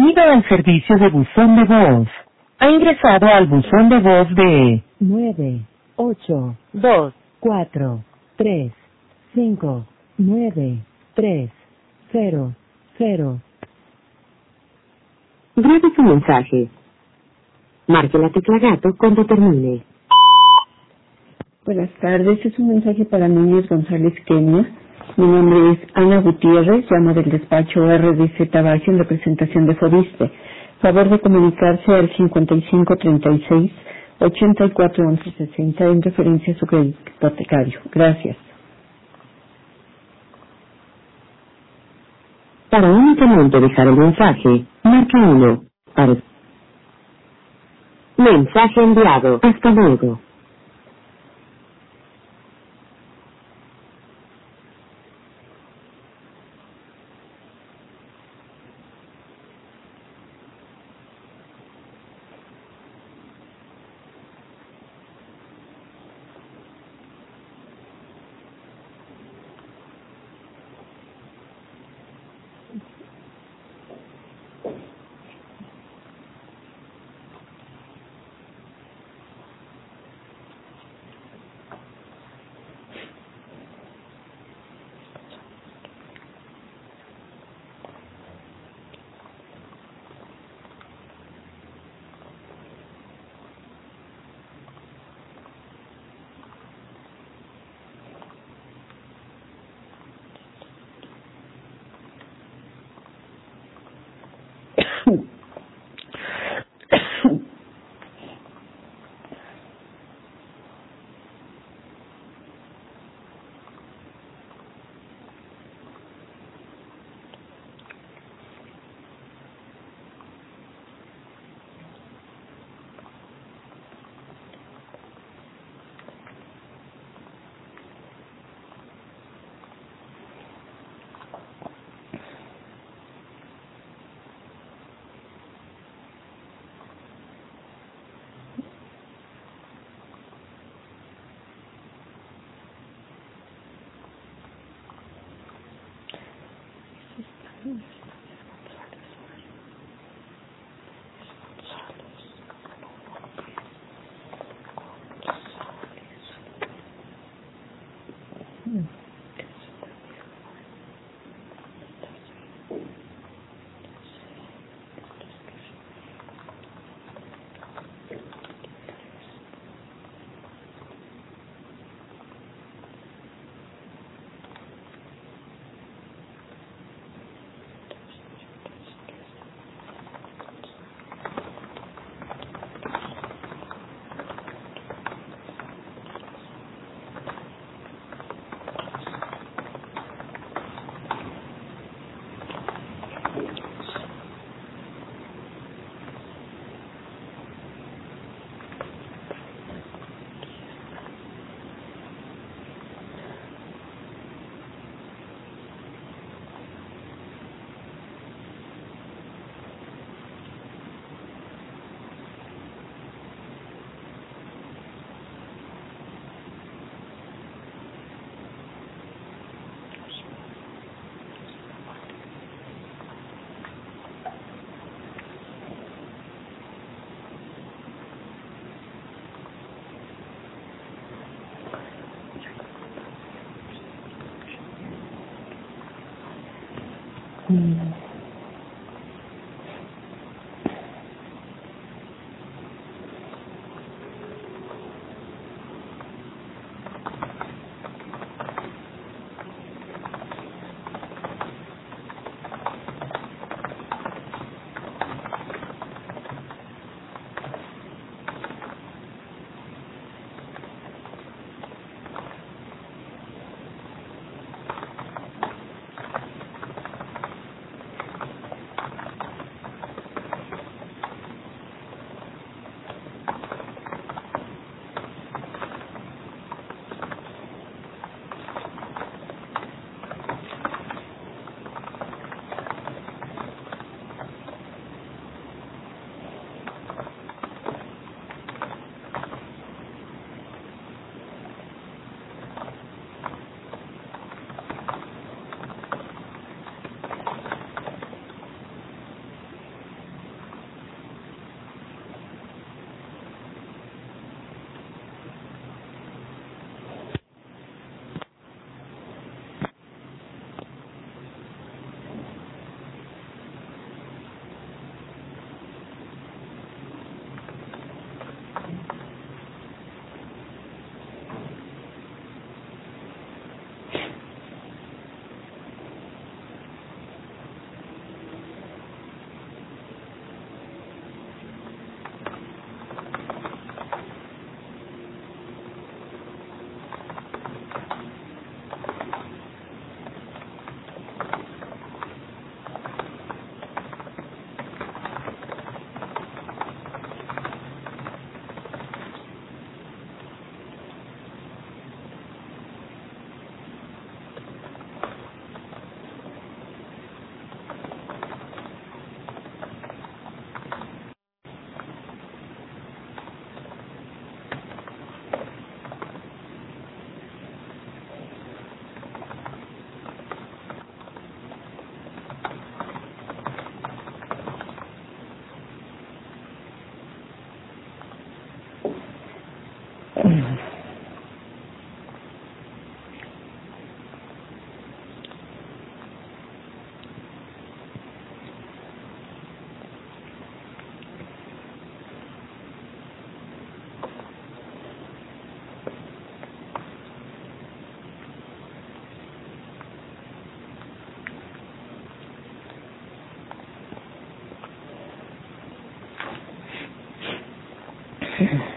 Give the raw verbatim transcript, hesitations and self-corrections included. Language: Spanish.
Bienvenido al servicio de buzón de voz. Ha ingresado al buzón de voz de nueve ocho dos cuatro tres cinco nueve tres cero cero. Grabe su mensaje. Marque la tecla gato cuando termine. Buenas tardes, es un mensaje para Núñez González Kenia. Mi nombre es Ana Gutiérrez, llamo del despacho R D Z Bajo en representación de Fobiste. Favor de comunicarse al cincuenta y cinco treinta y seis ochenta y cuatro once sesenta en referencia a su crédito hipotecario. Gracias. Para únicamente dejar el mensaje, marque uno. Para... Mensaje enviado. Hasta luego. Sí.